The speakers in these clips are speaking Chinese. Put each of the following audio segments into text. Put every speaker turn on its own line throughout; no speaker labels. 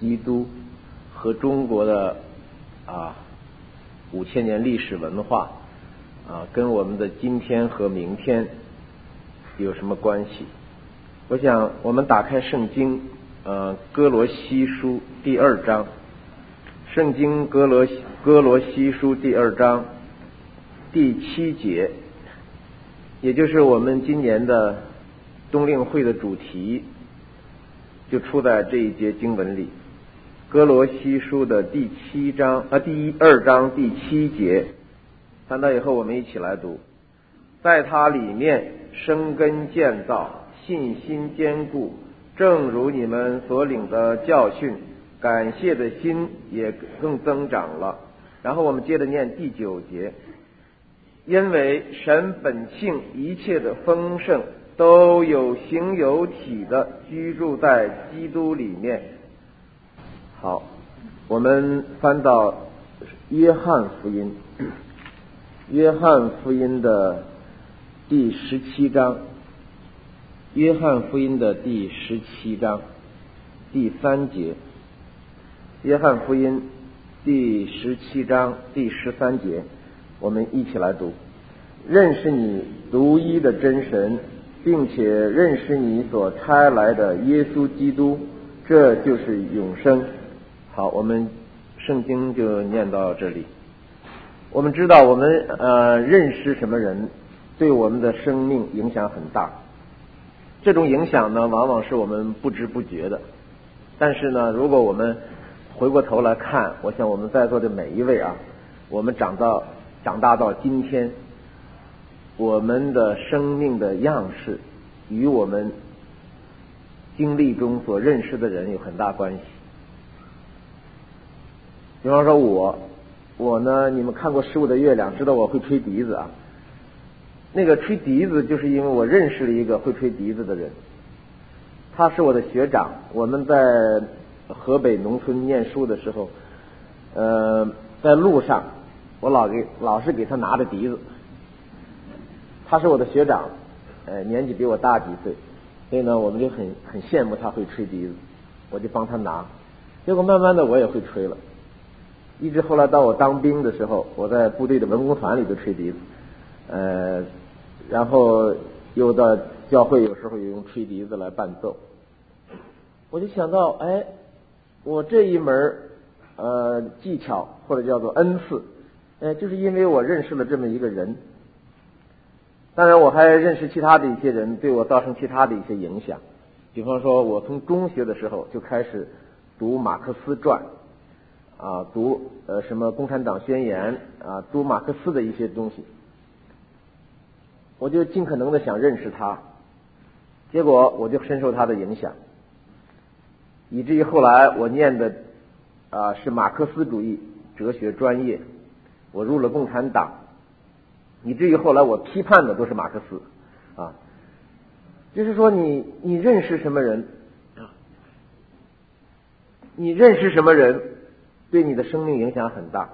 基督和中国的5000年历史文化跟我们的今天和明天有什么关系？我想我们打开圣经哥罗西书第2章，圣经哥罗西书第2章第7节，也就是我们今年的冬令会的主题，就出在这一节经文里。哥罗西书的第2章第7节，看到以后我们一起来读。在它里面生根建造，信心坚固，正如你们所领的教训，感谢的心也更增长了。然后我们接着念第9节，因为神本性一切的丰盛都有形有体的居住在基督里面。好，我们翻到约翰福音，约翰福音的第17章，约翰福音的第17章第3节，约翰福音第17章第13节，我们一起来读。认识你独一的真神，并且认识你所差来的耶稣基督，这就是永生。好，我们圣经就念到这里。我们知道我们认识什么人对我们的生命影响很大，这种影响呢往往是我们不知不觉的，但是呢如果我们回过头来看，我想我们在座的每一位我们长大到今天，我们的生命的样式与我们经历中所认识的人有很大关系。比方说我呢，你们看过15的月亮，知道我会吹笛子那个吹笛子就是因为我认识了一个会吹笛子的人，他是我的学长。我们在河北农村念书的时候，在路上我老是给他拿着笛子。他是我的学长，年纪比我大几岁，所以呢我们就很羡慕他会吹笛子，我就帮他拿。结果慢慢的我也会吹了，一直后来到我当兵的时候，我在部队的文工团里头吹笛子，然后又到教会有时候也用吹笛子来伴奏。我就想到，我这一门技巧或者叫做恩赐，就是因为我认识了这么一个人。当然我还认识其他的一些人，对我造成其他的一些影响。比方说我从中学的时候就开始读马克思传读什么共产党宣言读马克思的一些东西，我就尽可能的想认识他，结果我就深受他的影响，以至于后来我念的是马克思主义哲学专业，我入了共产党，以至于后来我批判的都是马克思就是说你认识什么人对你的生命影响很大。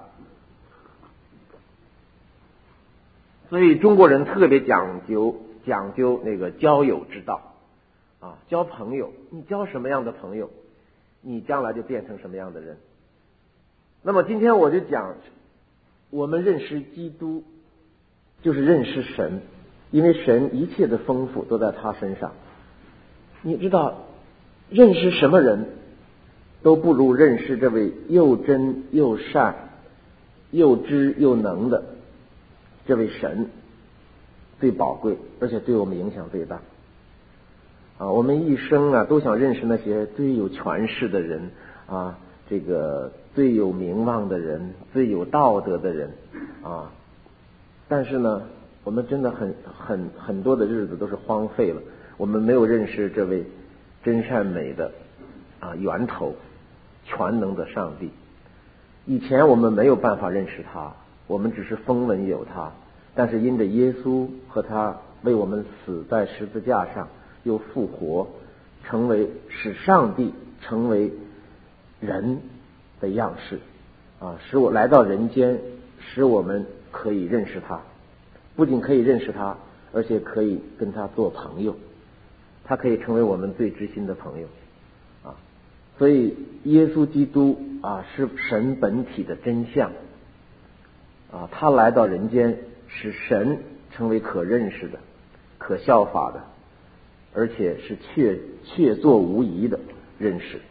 所以中国人特别讲究那个交友之道交朋友，你交什么样的朋友，你将来就变成什么样的人。那么今天我就讲，我们认识基督就是认识神，因为神一切的丰富都在他身上。你知道认识什么人都不如认识这位又真又善又知又能的这位神最宝贵，而且对我们影响最大我们一生都想认识那些最有权势的人这个最有名望的人，最有道德的人但是呢我们真的很多的日子都是荒废了，我们没有认识这位真善美的源头全能的上帝。以前我们没有办法认识他，我们只是风闻有他，但是因着耶稣和他为我们死在十字架上又复活，使上帝成为人的样式使我来到人间，使我们可以认识他，不仅可以认识他，而且可以跟他做朋友，他可以成为我们最知心的朋友所以耶稣基督啊是神本体的真相啊，他来到人间使神成为可认识的、可效法的，而且是确凿无疑的认识。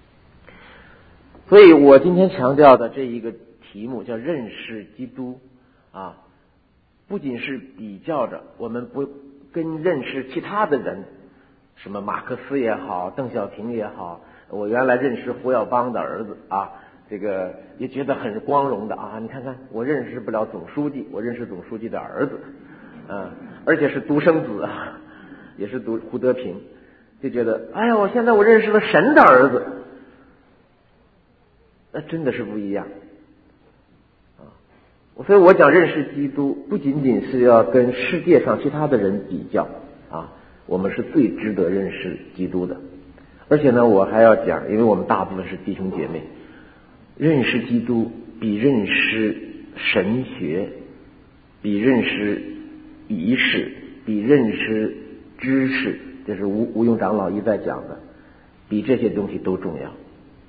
所以我今天强调的这一个题目叫认识基督啊，不仅是比较着我们不跟认识其他的人，什么马克思也好，邓小平也好，我原来认识胡耀邦的儿子啊，这个也觉得很光荣的啊。你看看，我认识不了总书记，我认识总书记的儿子，而且是独生子啊，也是胡德平，就觉得哎呀，我现在我认识了神的儿子，那真的是不一样啊。所以我讲认识基督，不仅仅是要跟世界上其他的人比较啊，我们是最值得认识基督的。而且呢，我还要讲，因为我们大部分是弟兄姐妹，认识基督比认识神学，比认识仪式，比认识知识，这是吴用长老一再讲的，比这些东西都重要。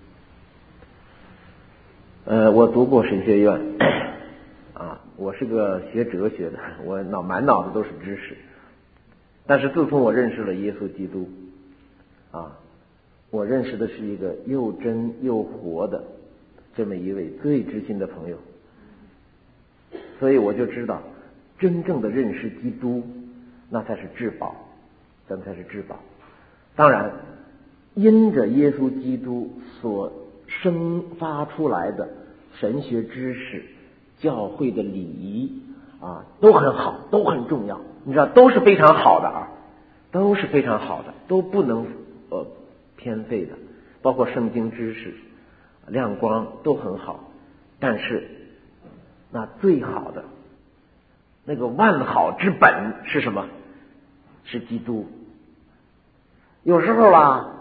我读过神学院啊，我是个学哲学的，我满脑子都是知识。但是自从我认识了耶稣基督啊，我认识的是一个又真又活的这么一位最知心的朋友，所以我就知道真正的认识基督那才是至宝，那才是至宝。当然因着耶稣基督所生发出来的神学知识、教会的礼仪啊，都很好，都很重要，你知道，都是非常好的啊，都是非常好的，都不能偏废的，包括圣经知识、亮光都很好。但是那最好的那个万好之本是什么？是基督。有时候啊，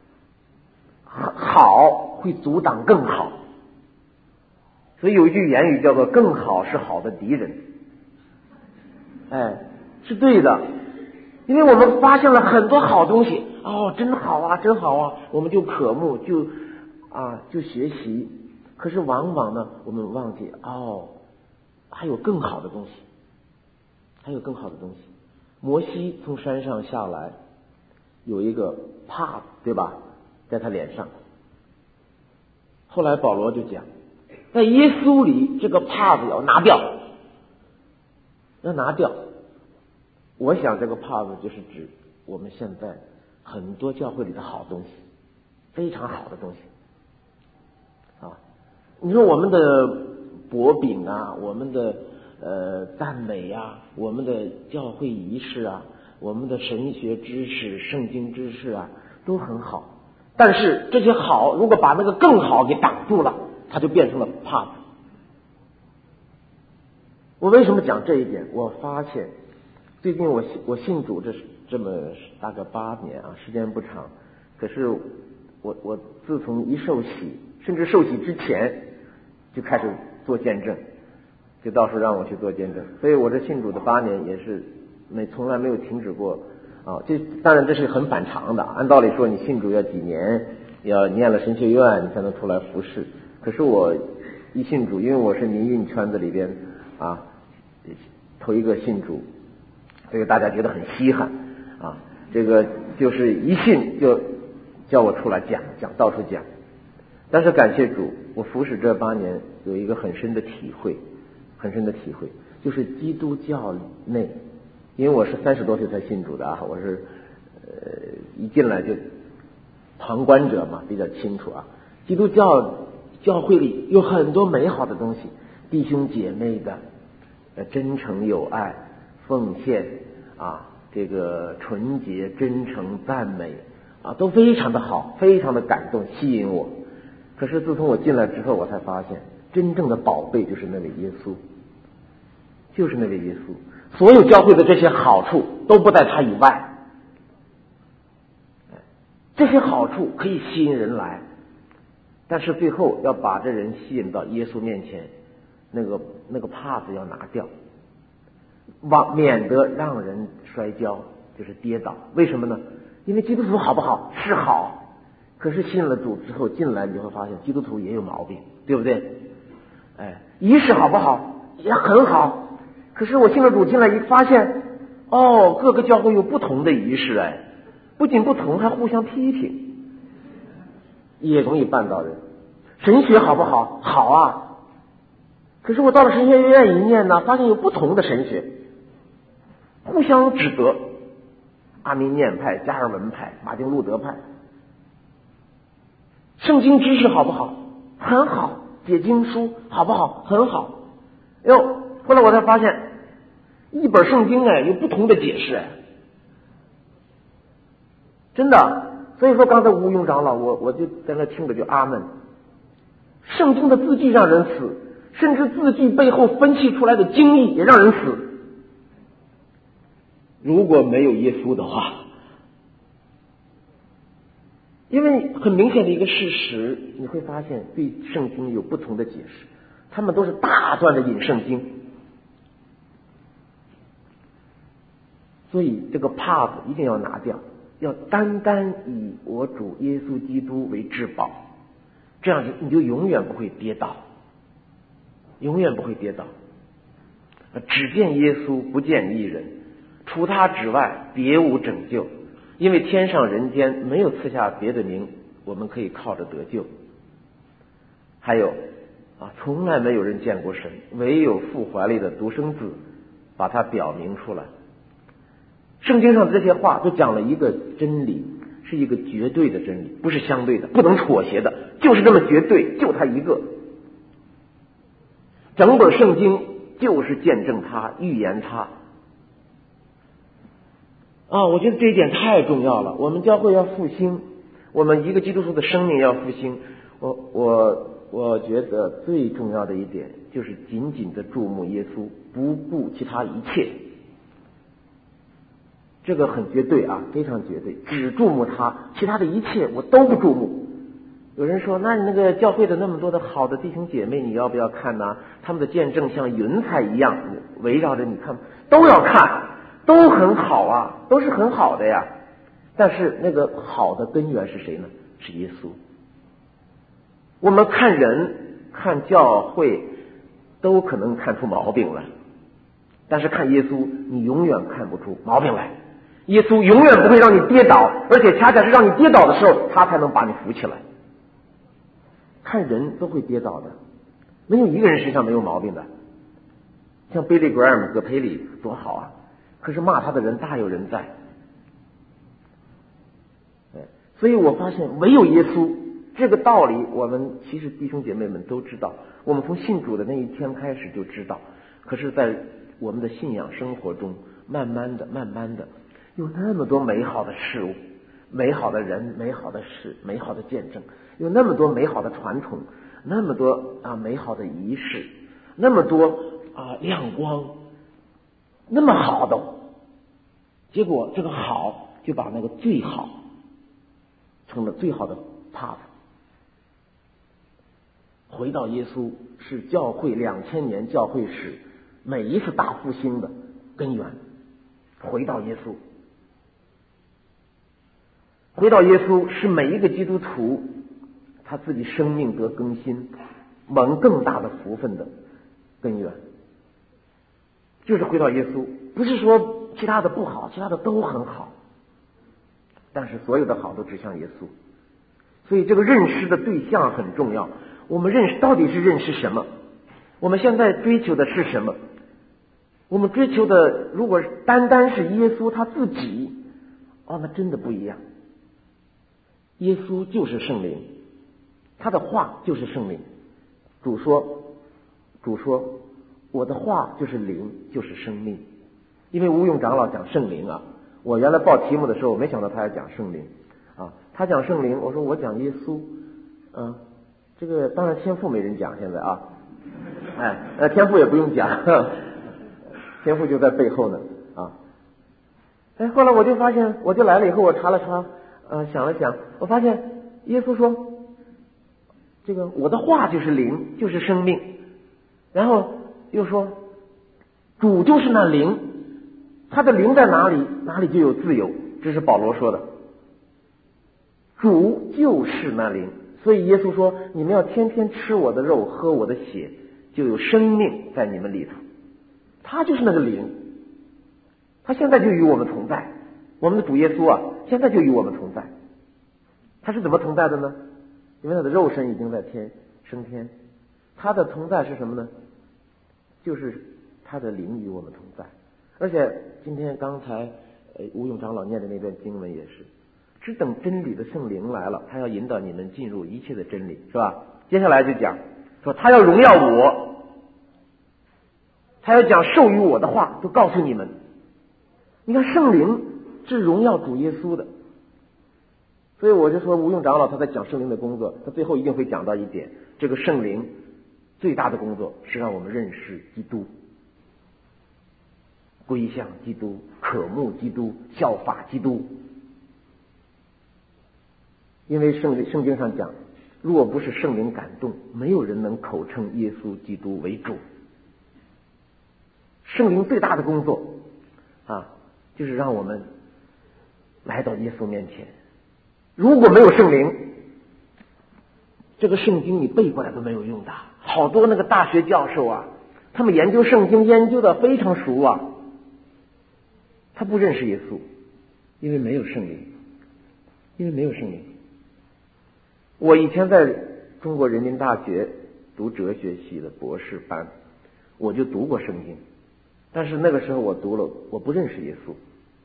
好会阻挡更好，所以有一句言语叫做更好是好的敌人。哎，是对的，因为我们发现了很多好东西，哦，真好啊，真好啊，我们就渴慕，就学习。可是往往呢，我们忘记还有更好的东西，还有更好的东西。摩西从山上下来，有一个帕子，对吧，在他脸上。后来保罗就讲，在耶稣里这个帕子要拿掉，要拿掉。我想这个帕子就是指我们现在很多教会里的好东西，非常好的东西啊。你说我们的薄饼啊，我们的赞美啊，我们的教会仪式啊，我们的神学知识、圣经知识啊，都很好。但是这些好，如果把那个更好给挡住了，它就变成了帕子。我为什么讲这一点？我发现最近我信主这么大概8年啊，时间不长。可是我自从一受洗，甚至受洗之前就开始做见证，就到处让我去做见证。所以我这信主的8年也是从来没有停止过啊。当然这是很反常的，按道理说你信主要几年，要念了神学院你才能出来服侍。可是我一信主，因为我是民运圈子里边啊头一个信主，这个大家觉得很稀罕啊，这个就是一信就叫我出来讲到处讲。但是感谢主，我服侍这8年有一个很深的体会，就是基督教内，因为我是30多岁才信主的啊，我是一进来就旁观者嘛，比较清楚啊。基督教会里有很多美好的东西，弟兄姐妹的真诚友爱、奉献啊，这个纯洁、真诚、赞美啊，都非常的好，非常的感动，吸引我。可是自从我进来之后，我才发现真正的宝贝就是那位耶稣，就是那位耶稣。所有教会的这些好处都不在他以外，这些好处可以吸引人来，但是最后要把这人吸引到耶稣面前，那个帕子要拿掉，免得让人摔跤，就是跌倒。为什么呢？因为基督徒好不好？是好，
可是信了主之后进来，你会发现基督徒也有毛病，对不对？仪式好不好？也很好。可是我信了主进来一发现，各个教会有不同的仪式，不仅不同，还互相批评，也容易绊倒人。神学好不好？好啊。可是我到了神学院一念呢，发现有不同的神学，互相指责，阿明念派、加尔文派、马丁路德派。圣经知识好不好？很好。解经书好不好？很好。后来我才发现，一本圣经有不同的解释，真的。所以说刚才吴庸长老，我就在那听着就阿门。圣经的字句让人死，甚至字句背后分析出来的经义也让人死。如果没有耶稣的话，因为很明显的一个事实，你会发现对圣经有不同的解释，他们都是大段的引圣经，所以这个帕子一定要拿掉，要单单以我主耶稣基督为至宝，这样你就永远不会跌倒，永远不会跌倒。只见耶稣不见一人，除他之外别无拯救，因为天上人间没有赐下别的名，我们可以靠着得救。还有从来没有人见过神，唯有父怀里的独生子把它表明出来。圣经上的这些话都讲了一个真理，是一个绝对的真理，不是相对的，不能妥协的，就是这么绝对，就他一个。整本圣经就是见证他，预言他。我觉得这一点太重要了。我们教会要复兴，我们一个基督徒的生命要复兴。我觉得最重要的一点就是紧紧的注目耶稣，不顾其他一切。这个很绝对非常绝对，只注目他，其他的一切我都不注目。有人说，那你那个教会的那么多的好的弟兄姐妹，你要不要看呢？他们的见证像云彩一样围绕着你看，都要看，都很好都是很好的呀。但是那个好的根源是谁呢？是耶稣。我们看人看教会都可能看出毛病来，但是看耶稣你永远看不出毛病来。耶稣永远不会让你跌倒，而且恰恰是让你跌倒的时候他才能把你扶起来。看人都会跌倒的，没有一个人身上没有毛病的。像 Billy Graham 葛培理多好可是骂他的人大有人在。所以我发现唯有耶稣这个道理，我们其实弟兄姐妹们都知道，我们从信主的那一天开始就知道。可是在我们的信仰生活中，慢慢的有那么多美好的事物，美好的人，美好的事，美好的见证，有那么多美好的传统，那么多美好的仪式，那么多亮光，那么好的，结果这个好就把那个最好成了最好的 path。 回到耶稣是教会2000年教会史每一次大复兴的根源。回到耶稣，回到耶稣是每一个基督徒他自己生命得更新，蒙更大的福分的根源，就是回到耶稣。不是说其他的不好，其他的都很好，但是所有的好都指向耶稣。所以这个认识的对象很重要。我们认识到底是认识什么？我们现在追求的是什么？我们追求的如果单单是耶稣他自己，那真的不一样。耶稣就是圣灵，他的话就是圣灵。主说我的话就是灵，就是生命。因为吴用长老讲圣灵我原来报题目的时候我没想到他要讲圣灵他讲圣灵，我说我讲耶稣这个当然天父没人讲现在天父也不用讲天父就在背后呢后来我就发现，我就来了以后我查了查想了想，我发现耶稣说这个我的话就是灵，就是生命，然后又说主就是那灵，他的灵在哪里，哪里就有自由，这是保罗说的。 主就是那灵。所以耶稣说，你们要天天吃我的肉，喝我的血，就有生命在你们里头。他就是那个灵，他现在就与我们同在。我们的主耶稣啊，现在就与我们同在。他是怎么同在的呢？因为他的肉身已经在升天，他的同在是什么呢？就是他的灵与我们同在。而且今天刚才吴勇长老念的那段经文也是，只等真理的圣灵来了，他要引导你们进入一切的真理，是吧？接下来就讲说他要荣耀我，他要讲授予我的话都告诉你们。你看圣灵是荣耀主耶稣的，所以我就说吴勇长老他在讲圣灵的工作，他最后一定会讲到一点，这个圣灵最大的工作是让我们认识基督，归向基督，渴慕基督，效法基督。因为圣经上讲，若不是圣灵感动，没有人能口称耶稣基督为主。圣灵最大的工作就是让我们来到耶稣面前。如果没有圣灵，这个圣经你背过来都没有用的。好多那个大学教授啊，他们研究圣经研究的非常熟啊，他不认识耶稣，因为没有圣灵，因为没有圣灵。我以前在中国人民大学读哲学系的博士班，我就读过圣经，但是那个时候我读了，我不认识耶稣。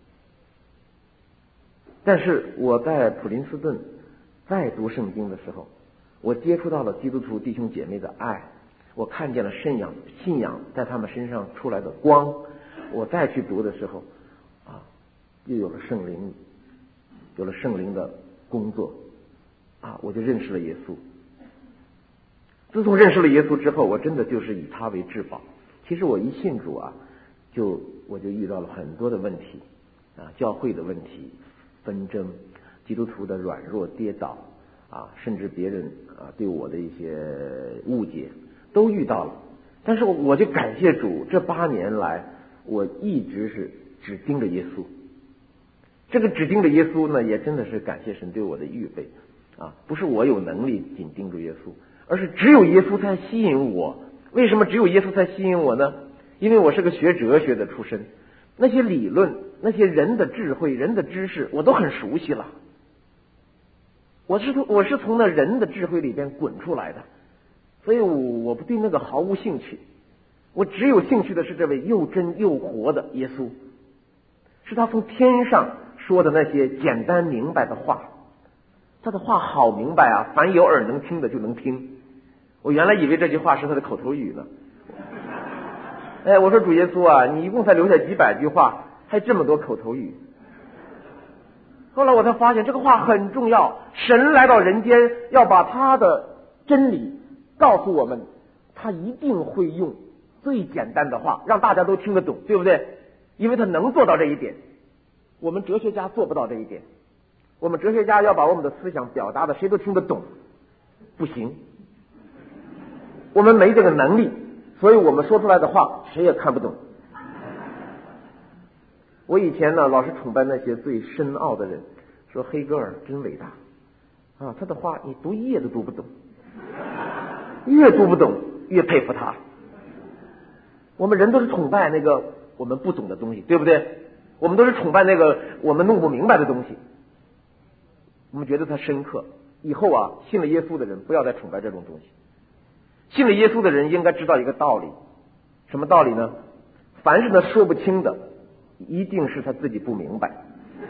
但是我在普林斯顿在读圣经的时候，我接触到了基督徒弟兄姐妹的爱，我看见了信仰在他们身上出来的光。我再去读的时候又有了圣灵，有了圣灵的工作我就认识了耶稣。自从认识了耶稣之后，我真的就是以他为至宝。其实我一信主我就遇到了很多的问题教会的问题、纷争、基督徒的软弱跌倒甚至别人对我的一些误解都遇到了。但是我就感谢主，这8年来我一直是只盯着耶稣。这个只盯着耶稣呢，也真的是感谢神对我的预备不是我有能力紧盯着耶稣，而是只有耶稣才吸引我。为什么只有耶稣才吸引我呢？因为我是个学哲学的出身，那些理论、那些人的智慧、人的知识我都很熟悉了。我是从那人的智慧里边滚出来的，所以我不对那个毫无兴趣。我只有兴趣的是这位又真又活的耶稣，是他从天上说的那些简单明白的话。他的话好明白凡有耳能听的就能听。我原来以为这句话是他的口头语呢。我说主耶稣你一共才留下几百句话，还这么多口头语。后来我才发现这个话很重要，神来到人间要把他的真理告诉我们，他一定会用最简单的话让大家都听得懂，对不对？因为他能做到这一点，我们哲学家做不到这一点。我们哲学家要把我们的思想表达的谁都听得懂，不行，我们没这个能力，所以我们说出来的话谁也看不懂。我以前呢老是崇拜那些最深奥的人，说黑格尔真伟大他的话你读一页都读不懂，越读不懂越佩服他。我们人都是崇拜那个我们不懂的东西，对不对？我们都是崇拜那个我们弄不明白的东西，我们觉得它深刻。以后信了耶稣的人不要再崇拜这种东西。信了耶稣的人应该知道一个道理，什么道理呢？凡是他说不清的，一定是他自己不明白，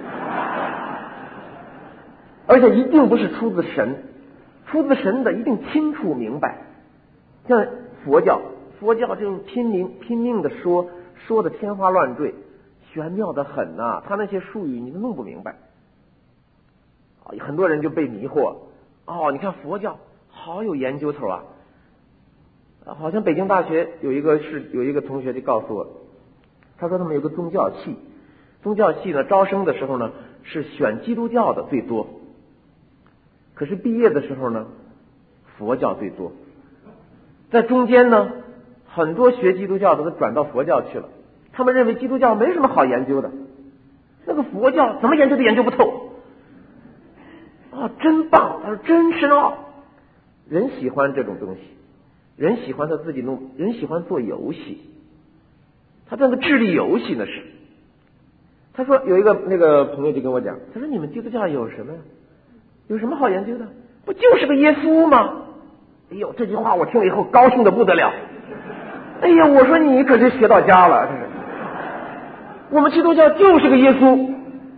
而且一定不是出自神，出自神的一定清楚明白。像佛教这种拼命的说的天花乱坠，玄妙的很他那些术语你都弄不明白很多人就被迷惑你看佛教好有研究头好像北京大学有一个同学就告诉我，他说他们有个宗教系呢招生的时候呢是选基督教的最多，可是毕业的时候呢佛教最多，在中间呢很多学基督教的都转到佛教去了。他们认为基督教没什么好研究的，那个佛教怎么研究都研究不透真棒，他说真深奥。人喜欢这种东西，人喜欢他自己弄，人喜欢做游戏。他这个智力游戏呢是，他说有一个那个朋友就跟我讲，他说你们基督教有什么呀？有什么好研究的？不就是个耶稣吗？哎呦，这句话我听了以后高兴的不得了。哎呀，我说你可是学到家了，这是。我们基督教就是个耶稣，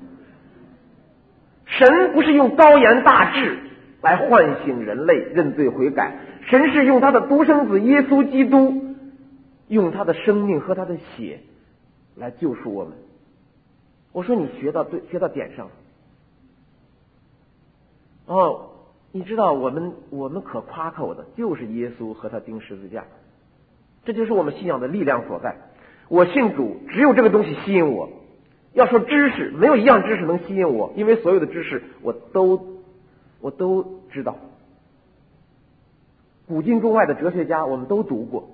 神不是用高言大志来唤醒人类认罪悔改，神是用他的独生子耶稣基督，用他的生命和他的血来救赎我们。我说你学到对，学到点上了。你知道我们可夸口的就是耶稣和他钉十字架，这就是我们信仰的力量所在。我信主，只有这个东西吸引我。要说知识，没有一样知识能吸引我，因为所有的知识我都知道，古今中外的哲学家我们都读过，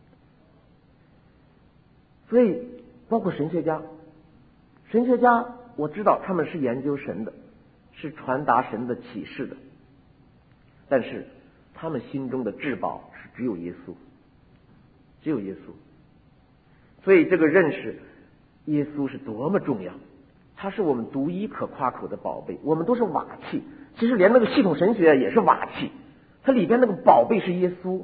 所以包括神学家我知道他们是研究神的，是传达神的启示的，但是他们心中的至宝是只有耶稣，只有耶稣。所以这个认识耶稣是多么重要，他是我们独一可夸口的宝贝。我们都是瓦器，其实连那个系统神学也是瓦器，它里边那个宝贝是耶稣。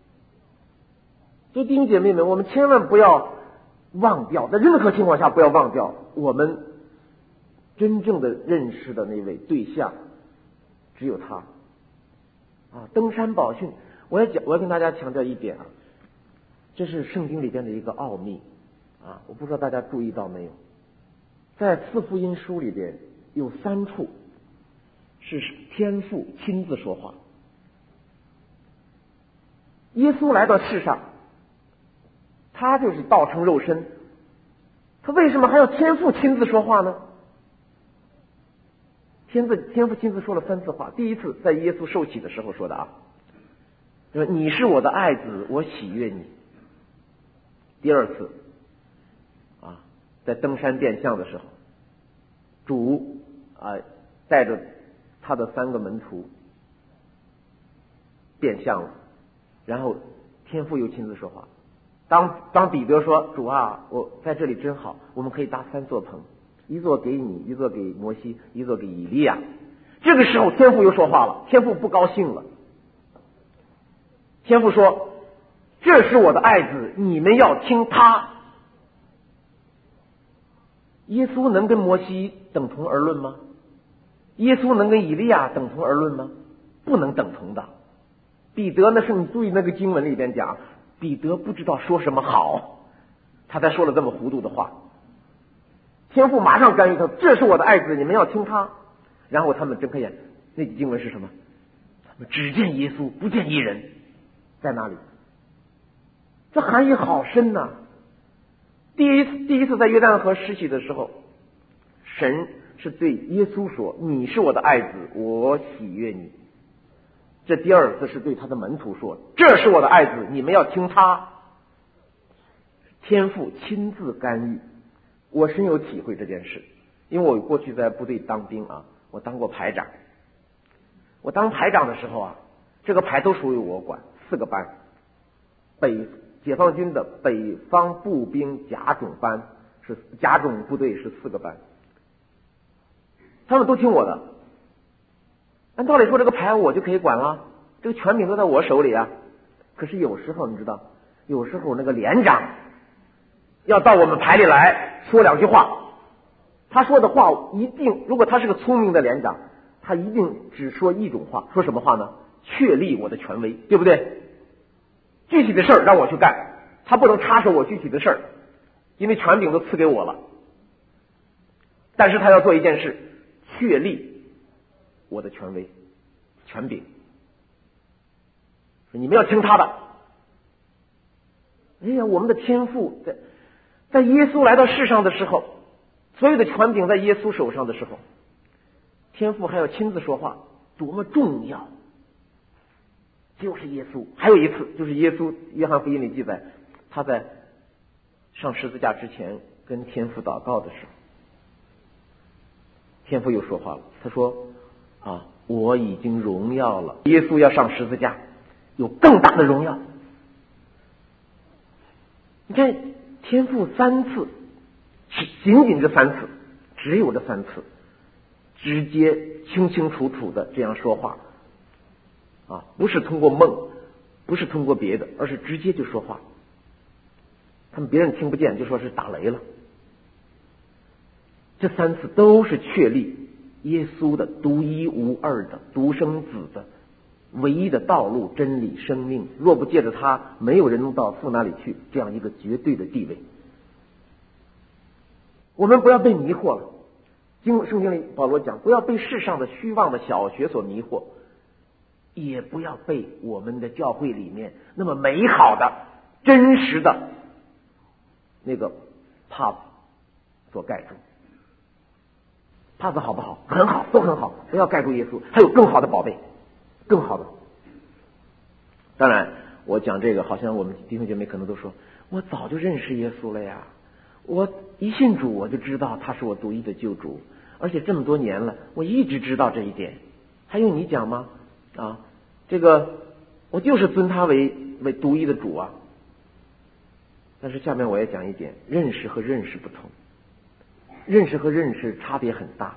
所以弟兄姐妹们，我们千万不要忘掉，在任何情况下不要忘掉我们真正的认识的那位对象只有他。登山宝训，我要跟大家强调一点啊，这是圣经里边的一个奥秘我不知道大家注意到没有，在四福音书里边有3处是天父亲自说话。耶稣来到世上，他就是道成肉身，他为什么还要天父亲自说话呢？天父亲自说了3次话。第一次在耶稣受洗的时候说的说你是我的爱子，我喜悦你。第二次在登山变相的时候，主带着他的3个门徒变相了，然后天父又亲自说话。当彼得说主我在这里真好，我们可以搭3座棚，一座给你，一座给摩西，一座给以利亚。这个时候天父又说话了，天父不高兴了，天父说这是我的爱子，你们要听他。耶稣能跟摩西等同而论吗？耶稣能跟以利亚等同而论吗？不能等同的。彼得呢，是你注意那个经文里边讲，彼得不知道说什么好，他才说了这么糊涂的话。天父马上干预他，这是我的爱子，你们要听他。然后他们睁开眼，那句经文是什么？他们只见耶稣，不见一人，在哪里？这含义好深呐！第一次在约旦河施洗的时候，神是对耶稣说你是我的爱子，我喜悦你。这第2次是对他的门徒说这是我的爱子，你们要听他。天父亲自干预，我深有体会这件事，因为我过去在部队当兵我当过排长。我当排长的时候这个排都属于我管，4个班，解放军的北方步兵甲种班是甲种部队是4个班，他们都听我的。按道理说这个排我就可以管了，这个权柄都在我手里可是有时候你知道，有时候那个连长要到我们排里来说2句话，他说的话一定，如果他是个聪明的连长，他一定只说一种话。说什么话呢？确立我的权威，对不对？具体的事儿让我去干，他不能插手我具体的事儿，因为权柄都赐给我了。但是他要做一件事，确立我的权威权柄，你们要听他的。我们的天父在耶稣来到世上的时候，所有的权柄在耶稣手上的时候，天父还要亲自说话，多么重要！就是耶稣。还有一次，就是耶稣约翰福音里记载，他在上十字架之前跟天父祷告的时候，天父又说话了，他说我已经荣耀了。耶稣要上十字架，有更大的荣耀。你看，天父3次，仅仅这3次，只有这3次，直接清清楚楚的这样说话啊，不是通过梦，不是通过别的，而是直接就说话。他们别人听不见，就说是打雷了。这3次都是确立耶稣的独一无二的独生子的唯一的道路、真理、生命，若不借着他，没有人能到父那里去，这样一个绝对的地位。我们不要被迷惑了。圣经里保罗讲，不要被世上的虚妄的小学所迷惑，也不要被我们的教会里面那么美好的、真实的那个帕子所盖住。帕子好不好？很好，都很好，不要盖住耶稣，还有更好的宝贝，更好的。当然我讲这个，好像我们弟兄姐妹可能都说，我早就认识耶稣了呀，我一信主我就知道他是我独一的救主，而且这么多年了，我一直知道这一点，还用你讲吗？啊，这个我就是尊他为独一的主啊。但是下面我也讲一点，认识和认识不同，认识和认识差别很大。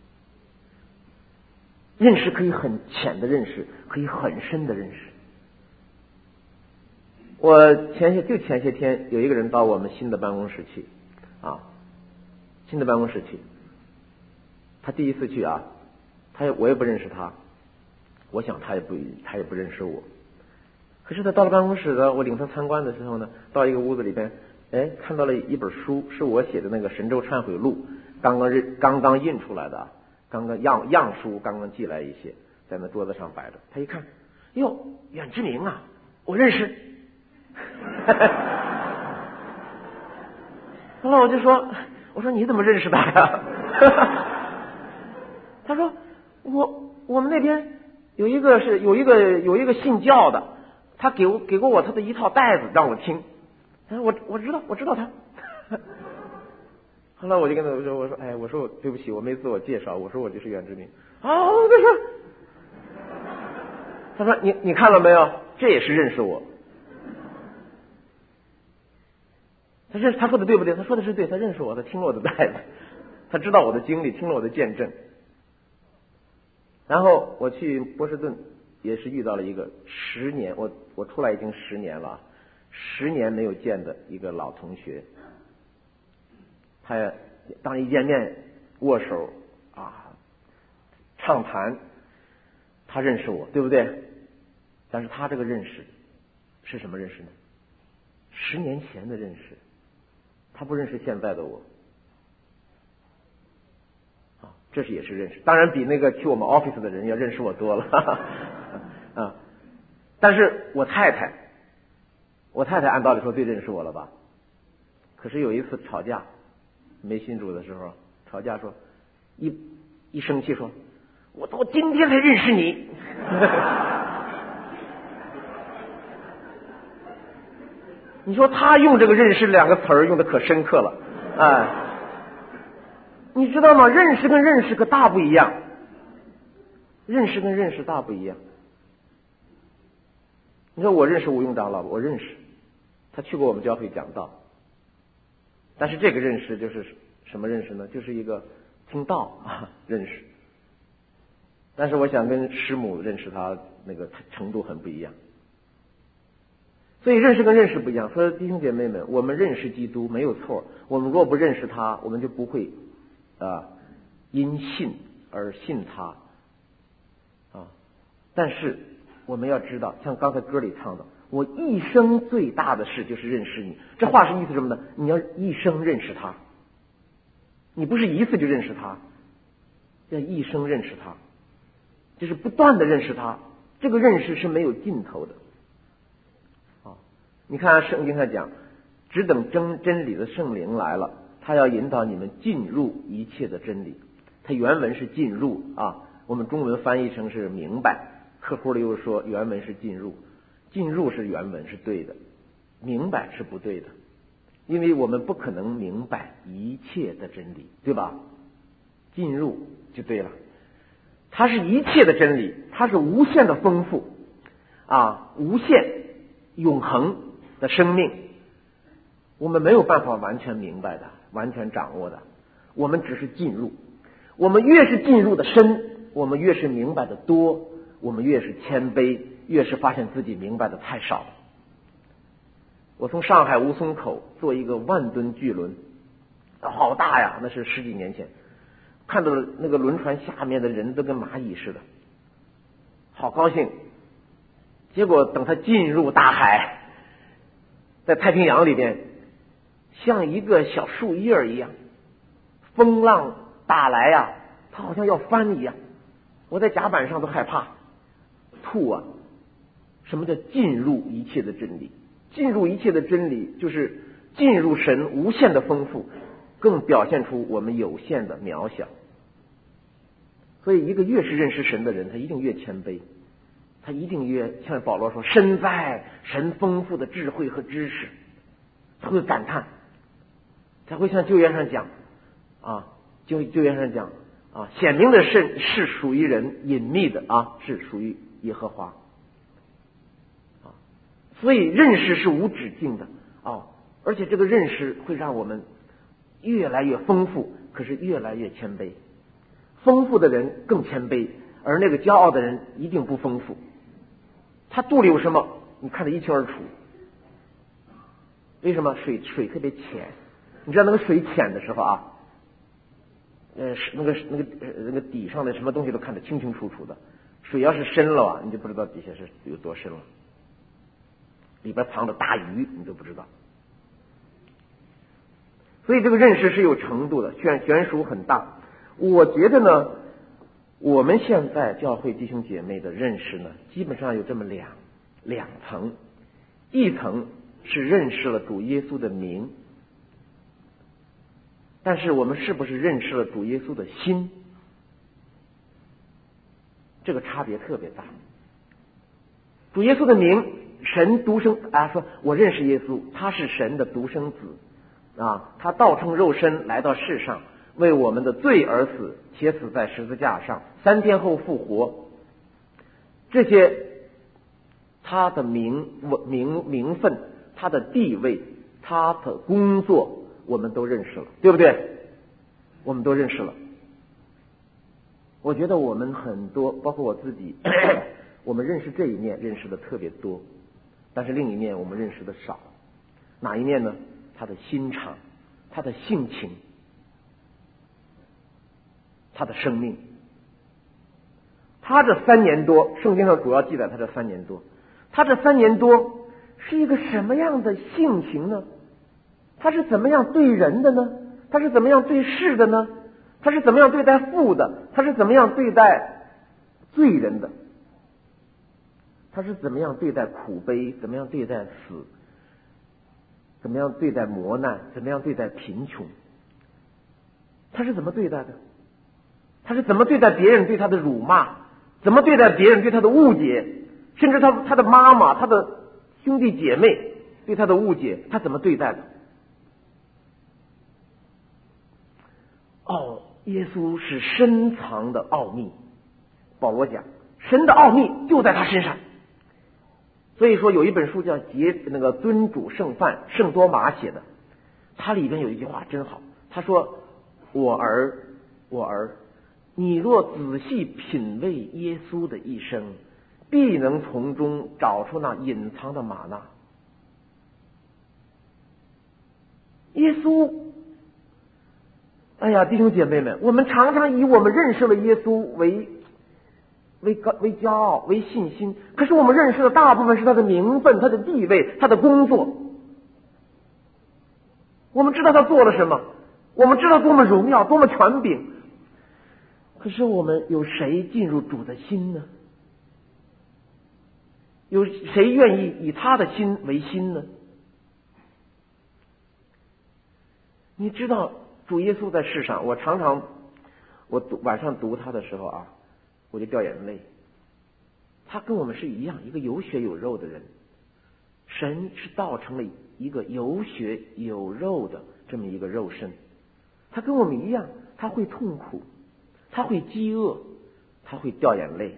认识可以很浅的认识，可以很深的认识。我前些天有一个人到我们新的办公室去啊，新的办公室去，他第一次去啊，我也不认识他，我想他也不认识我。可是他到了办公室呢，我领他参观的时候呢，到一个屋子里边，看到了一本书，是我写的那个《神州忏悔录》，刚刚印出来的，刚刚样书刚刚寄来一些，在那桌子上摆着。他一看，哟，远之明啊，我认识。后来我说你怎么认识他呀？他说我们那边有一个信教的，他给过我他的一套带子让我听。我知道他。后来我就跟他说，我说对不起，我没自我介绍，我说我就是远之明。他说你看了没有？这也是认识我。他说的对不对？他说的是对，他认识我，他听了我的带子，他知道我的经历，听了我的见证。然后我去波士顿也是遇到了一个10年，我出来已经10年了，10年没有见的一个老同学。他当一见面握手啊，畅谈，他认识我，对不对？但是他这个认识是什么认识呢？10年前的认识，他不认识现在的我。这也是认识，当然比那个去我们 office 的人要认识我多了。啊，但是我太太按道理说最认识我了吧？可是有一次吵架，没信主的时候吵架说，一生气说，我今天才认识你。你说他用这个认识2个词儿用的可深刻了，你知道吗？认识跟认识可大不一样，认识跟认识大不一样。你说我认识吴用长老，我认识，他去过我们教会讲道，但是这个认识就是什么认识呢？就是一个听道认识。但是我想跟师母认识他那个程度很不一样，所以认识跟认识不一样。所以弟兄姐妹们，我们认识基督没有错，我们若不认识他，我们就不会因信而信他但是我们要知道，像刚才歌里唱的，我一生最大的事就是认识你。这话是意思什么呢？你要一生认识他，你不是一次就认识他，要一生认识他，就是不断的认识他。这个认识是没有尽头的。你看圣经上讲，只等真理的圣灵来了，他要引导你们进入一切的真理。它原文是进入我们中文翻译成是明白，客户里又说原文是进入。进入是原文是对的，明白是不对的，因为我们不可能明白一切的真理，对吧？进入就对了。 它是一切的真理，它是无限的丰富无限永恒的生命。我们没有办法完全明白的，完全掌握的，我们只是进入。我们越是进入的深，我们越是明白的多，我们越是谦卑，越是发现自己明白的太少。我从上海吴淞口坐一个万吨巨轮，好大呀，那是10几年前，看到那个轮船下面的人都跟蚂蚁似的，好高兴。结果等他进入大海，在太平洋里边，像一个小树叶一样，风浪打来呀，他好像要翻一样。我在甲板上都害怕吐啊！什么叫进入一切的真理？进入一切的真理，就是进入神无限的丰富，更表现出我们有限的渺小。所以，一个越是认识神的人，他一定越谦卑，他一定越像保罗说，身在神丰富的智慧和知识，他会感叹，才会像旧约上讲旧约上讲显明的是属于人，隐秘的是属于耶和华。所以认识是无止境的而且这个认识会让我们越来越丰富，可是越来越谦卑。丰富的人更谦卑，而那个骄傲的人一定不丰富。他肚里有什么，你看得一清二楚。为什么？水特别浅，你知道那个水浅的时候那个底上的什么东西都看得清清楚楚的。水要是深了你就不知道底下是有多深了，里边藏着大鱼你都不知道。所以这个认识是有程度的，悬殊很大。我觉得呢，我们现在教会弟兄姐妹的认识呢，基本上有这么两层。一层是认识了主耶稣的名，但是我们是不是认识了主耶稣的心？这个差别特别大。主耶稣的名，神独生说我认识耶稣，他是神的独生子他道成肉身来到世上，为我们的罪而死，且死在十字架上，3天后复活。这些他的名分，他的地位，他的工作，我们都认识了，对不对？我们都认识了。我觉得我们很多，包括我自己我们认识这一面认识的特别多，但是另一面我们认识的少。哪一面呢？他的心肠，他的性情，他的生命。他这3年多，圣经上主要记载他这3年多，他这3年多是一个什么样的性情呢？他是怎么样对人的呢？他是怎么样对事的呢？他是怎么样对待父的？他是怎么样对待罪人的？他是怎么样对待苦悲？怎么样对待死？怎么样对待磨难？怎么样对待贫穷？他是怎么对待的？他是怎么对待别人对他的辱骂？怎么对待别人对他的误解？甚至他的妈妈、他的兄弟姐妹对他的误解，他怎么对待的？耶稣是深藏的奥秘。保罗讲，神的奥秘就在他身上。所以说有一本书叫尊主圣范，圣多玛写的，它里边有一句话真好，他说：我儿，你若仔细品味耶稣的一生，必能从中找出那隐藏的玛纳。耶稣，弟兄姐妹们，我们常常以我们认识了耶稣为骄傲，为信心。可是我们认识的大部分是他的名分、他的地位、他的工作。我们知道他做了什么，我们知道多么荣耀，多么权柄。可是我们有谁进入主的心呢？有谁愿意以他的心为心呢？你知道主耶稣在世上，我常常晚上读他的时候我就掉眼泪。他跟我们是一样，一个有血有肉的人。神是道成了一个有血有肉的这么一个肉身。他跟我们一样，他会痛苦，他会饥饿， 他会掉眼泪。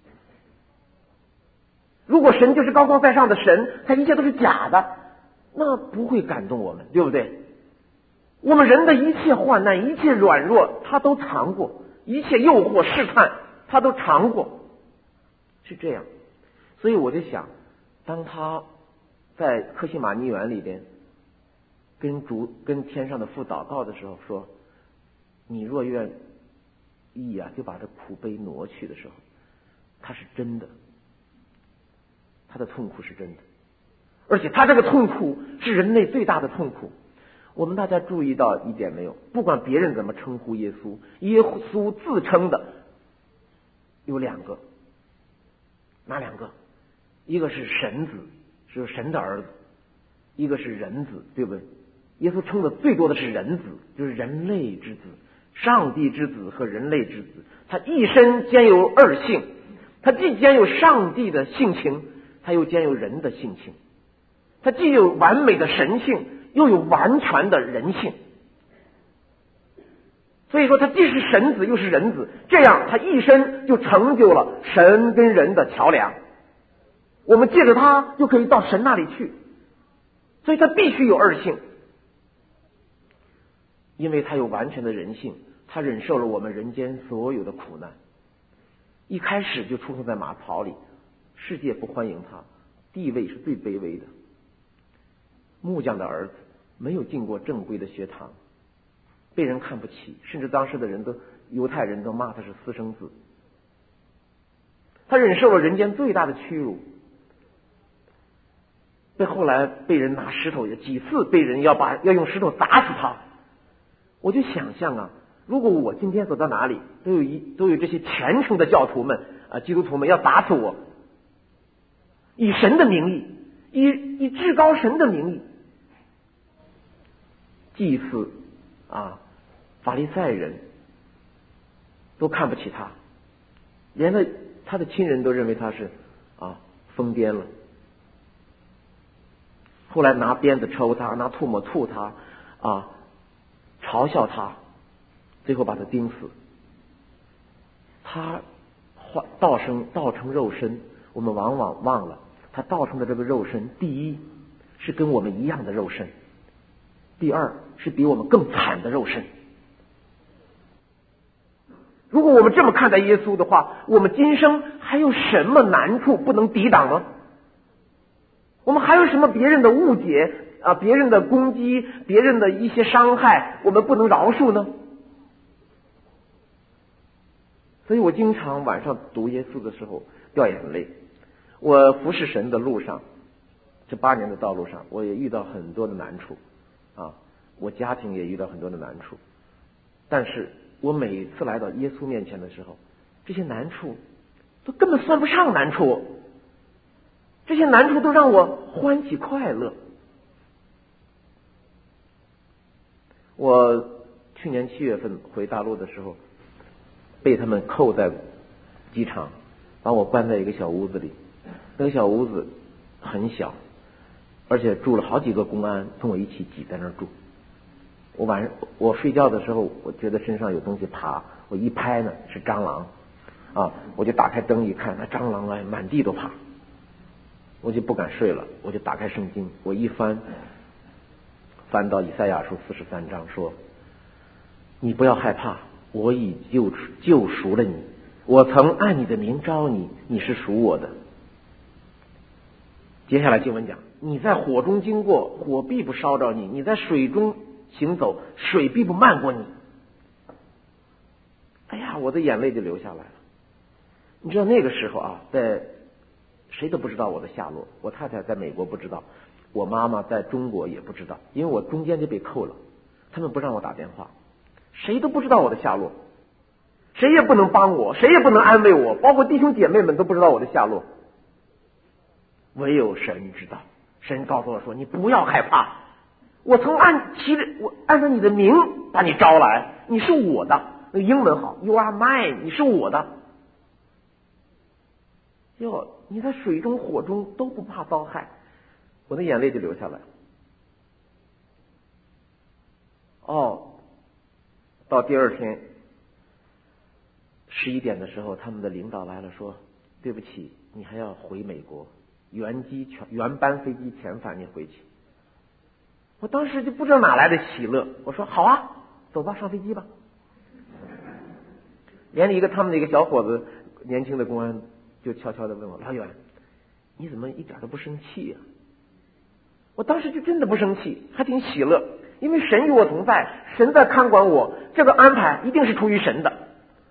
如果神就是高高在上的神，他一切都是假的，那不会感动我们，对不对？我们人的一切患难，一切软弱，他都尝过；一切诱惑试探，他都尝过，是这样。所以我就想，当他在客西马尼园里边跟天上的父祷告的时候，说：“你若愿意啊，就把这苦杯挪去”的时候，他是真的，他的痛苦是真的，而且他这个痛苦是人类最大的痛苦。我们大家注意到一点没有？不管别人怎么称呼耶稣，耶稣自称的有两个，哪两个？一个是神子，是神的儿子；一个是人子，对不对？耶稣称的最多的是人子，就是人类之子，上帝之子和人类之子。他一身兼有二性，他既兼有上帝的性情，他又兼有人的性情。他既有完美的神性，又有完全的人性。所以说他既是神子又是人子，这样他一生就成就了神跟人的桥梁。我们借着他就可以到神那里去，所以他必须有二性，因为他有完全的人性，他忍受了我们人间所有的苦难。一开始就出生在马槽里，世界不欢迎他，地位是最卑微的。木匠的儿子，没有进过正规的学堂，被人看不起，甚至当时的犹太人都骂他是私生子。他忍受了人间最大的屈辱，后来被人拿石头，几次被人要用石头砸死他。我就想象啊，如果我今天走到哪里，都有这些虔诚的教徒们基督徒们要打死我，以神的名义，以至高神的名义，祭司法利赛人都看不起他，连他的亲人都认为他是疯癫了。后来拿鞭子抽他，拿唾沫吐他嘲笑他，最后把他钉死。他道成肉身，我们往往忘了，他道成的这个肉身，第一是跟我们一样的肉身，第二是比我们更惨的肉身。如果我们这么看待耶稣的话，我们今生还有什么难处不能抵挡呢？我们还有什么别人的误解别人的攻击，别人的一些伤害，我们不能饶恕呢？所以我经常晚上读耶稣的时候掉眼泪。我服侍神的路上，这8年的道路上，我也遇到很多的难处我家庭也遇到很多的难处，但是我每次来到耶稣面前的时候，这些难处都根本算不上难处，这些难处都让我欢喜快乐。我去年7月份回大陆的时候，被他们扣在机场，把我关在一个小屋子里。那个小屋子很小，而且住了好几个公安跟我一起挤在那儿住。我睡觉的时候，我觉得身上有东西爬，我一拍呢是蟑螂我就打开灯一看，那蟑螂满地都爬，我就不敢睡了。我就打开圣经，我一翻到以赛亚书43章，说：“你不要害怕，我已救赎了你，我曾按你的名召你，你是属我的。”接下来经文讲：“你在火中经过，火必不烧着你；你在水中行走，水必不漫过你。”哎呀，我的眼泪就流下来了。你知道那个时候谁都不知道我的下落。我太太在美国不知道，我妈妈在中国也不知道，因为我中间就被扣了，他们不让我打电话，谁都不知道我的下落，谁也不能帮我，谁也不能安慰我，包括弟兄姐妹们都不知道我的下落，唯有神知道。神告诉我说：“你不要害怕，我曾按照你的名把你招来，你是我的。”那个英文好 ，You are mine， 你是我的。你在水中火中都不怕遭害。我的眼泪就流下来。到第二天 11点的时候，他们的领导来了，说对不起，你还要回美国，原班飞机全返你回去。我当时就不知道哪来的喜乐，我说好啊，走吧，上飞机吧。连他们的一个小伙子，年轻的公安就悄悄的问我，老远，你怎么一点都不生气呀？我当时就真的不生气，还挺喜乐，因为神与我同在，神在看管我，这个安排一定是出于神的。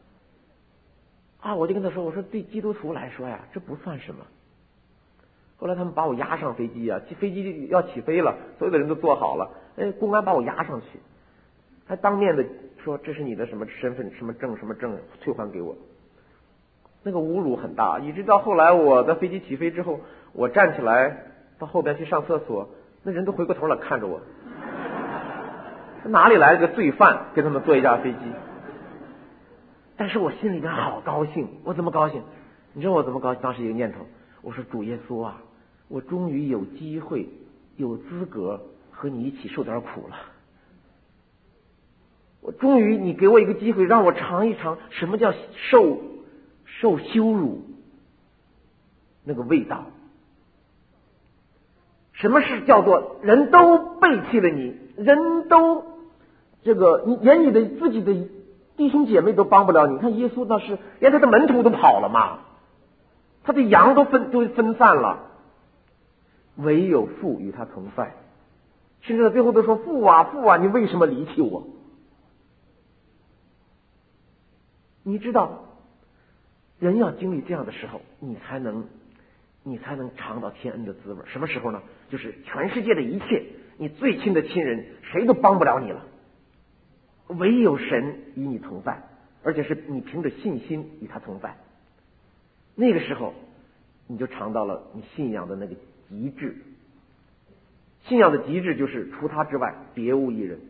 我就跟他说，我说对基督徒来说呀，这不算什么。后来他们把我押上飞机啊，飞机要起飞了，所有的人都坐好了，公安把我押上去，还当面的说这是你的什么身份什么证退还给我。那个侮辱很大，一直到后来我在飞机起飞之后，我站起来到后边去上厕所，那人都回过头来看着我，哪里来了个罪犯跟他们坐一架飞机？但是我心里边好高兴，我怎么高兴？你知道我怎么高兴？当时一个念头，我说主耶稣啊，我终于有机会有资格和你一起受点苦了，我终于你给我一个机会让我尝一尝什么叫受羞辱那个味道，什么是叫做人都背弃了你，人都你连你的自己的弟兄姐妹都帮不了你。看耶稣那是连他的门徒都跑了嘛，他的羊都分散了，唯有父与他同在，甚至到最后都说父啊父啊，你为什么离弃我？你知道人要经历这样的时候，你才能尝到天恩的滋味。什么时候呢？就是全世界的一切，你最亲的亲人谁都帮不了你了，唯有神与你同在，而且是你凭着信心与他同在。那个时候你就尝到了你信仰的那个极致。信仰的极致就是除他之外别无一人。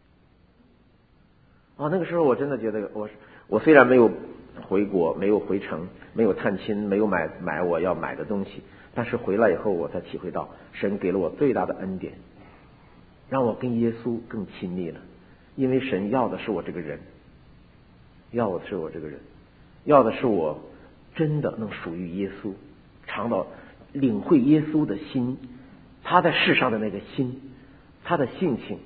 那个时候我真的觉得我虽然没有回国，没有回城，没有探亲，没有买我要买的东西，但是回来以后我才体会到神给了我最大的恩典，让我跟耶稣更亲密了。因为神要的是我这个人，要的是我真的能属于耶稣，尝到领会耶稣的心，他在世上的那个心，他的性情。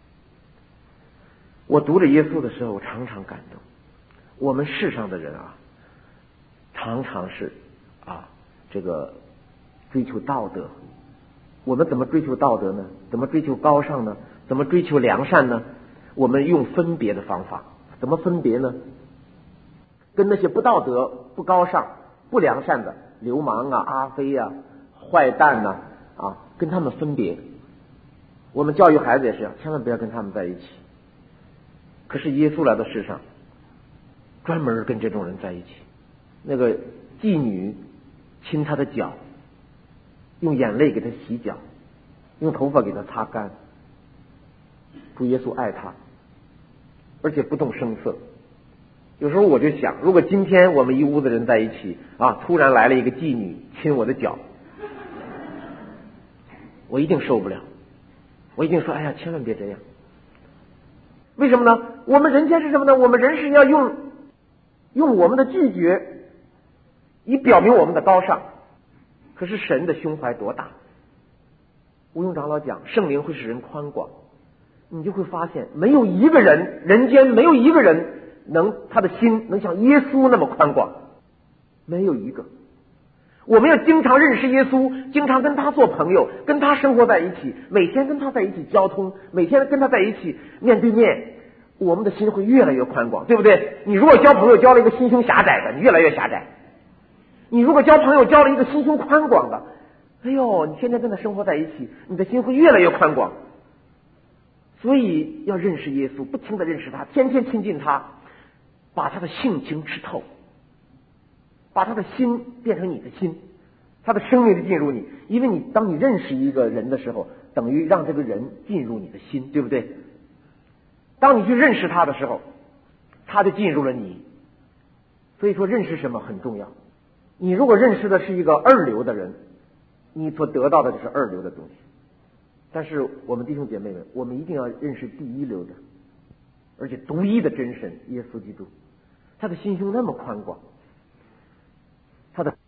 我读着耶稣的时候，我常常感动。我们世上的人啊，常常是这个追求道德。我们怎么追求道德呢？怎么追求高尚呢？怎么追求良善呢？我们用分别的方法。怎么分别呢？跟那些不道德、不高尚、不良善的流氓啊、阿飞啊、坏蛋呐跟他们分别。我们教育孩子也是这样，千万不要跟他们在一起。可是耶稣来到世上，专门跟这种人在一起。那个妓女亲他的脚，用眼泪给他洗脚，用头发给他擦干。主耶稣爱他，而且不动声色。有时候我就想，如果今天我们一屋子人在一起突然来了一个妓女亲我的脚，我一定受不了，我一定说哎呀，千万别这样。为什么呢？我们人间是什么呢？我们人是要用我们的拒绝以表明我们的高尚。可是神的胸怀多大？吴庸长老讲，圣灵会使人宽广，你就会发现没有一个人，人间没有一个人他的心能像耶稣那么宽广，没有一个。我们要经常认识耶稣，经常跟他做朋友，跟他生活在一起，每天跟他在一起交通，每天跟他在一起面对面，我们的心会越来越宽广，对不对？你如果交朋友交了一个心胸狭窄的，你越来越狭窄；你如果交朋友交了一个心胸宽广的，哎呦，你天天跟他生活在一起，你的心会越来越宽广。所以要认识耶稣，不停的认识他，天天亲近他，把他的性情吃透，把他的心变成你的心，他的生命就进入你。因为当你认识一个人的时候，等于让这个人进入你的心，对不对？当你去认识他的时候，他就进入了你。所以说认识什么很重要。你如果认识的是一个二流的人，你所得到的就是二流的东西。但是我们弟兄姐妹们，我们一定要认识第一流的而且独一的真神耶稣基督。 他的心胸那么宽广，他的